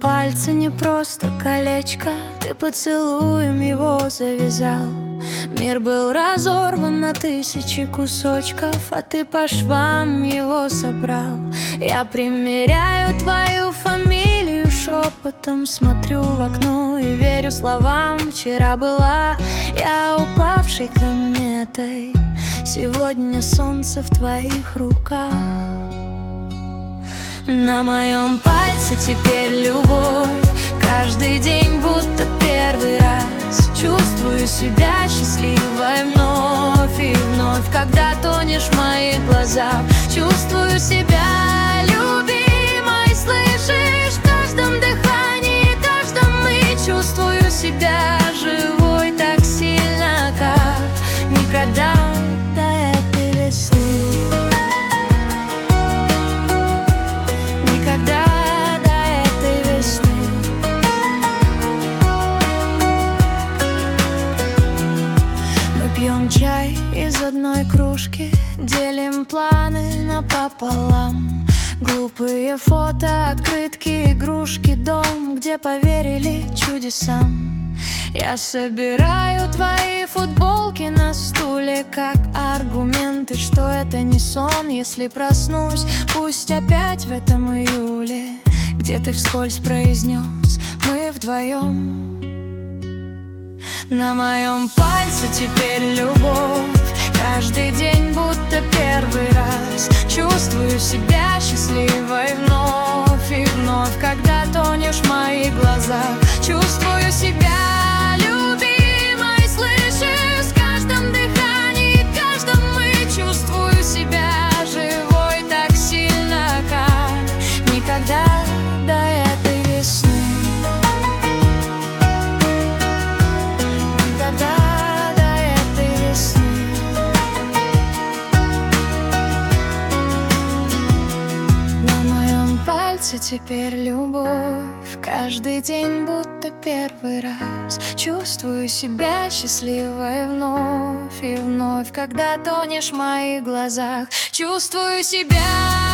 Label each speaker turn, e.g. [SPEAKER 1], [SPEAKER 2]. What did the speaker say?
[SPEAKER 1] пальце не просто колечко, ты поцелуем его завязал. Мир был разорван на тысячи кусочков, а ты по швам его собрал. Я примеряю твою фамилию шепотом, смотрю в окно и верю словам. Вчера была я упавшей кометой, сегодня солнце в твоих руках. На моем пальце теперь любовь, каждый день будто первый раз. Чувствую себя счастливой вновь и вновь, когда тонешь в моих глазах. Чувствую себя любимой, слышишь, в каждом дыхании, каждом мы. Чувствую себя живой так сильно, как никогда до этой весны. Пьем чай из одной кружки, делим планы напополам. Глупые фото, открытки, игрушки, дом, где поверили чудесам. Я собираю твои футболки на стуле, как аргументы, что это не сон. Если проснусь, пусть опять в этом июле, где ты вскользь произнес: мы вдвоем. На моем пальце теперь любовь, каждый день будто первый раз. Чувствую себя счастливой вновь и вновь, когда тонешь в моих глазах. Чувствую себя любимой, слышишь, в каждом дыхании, каждом мы. Чувствую себя живой так сильно, как никогда до этой весны. Теперь любовь, каждый день будто первый раз. Чувствую себя счастливой вновь и вновь, когда тонешь в моих глазах. Чувствую себя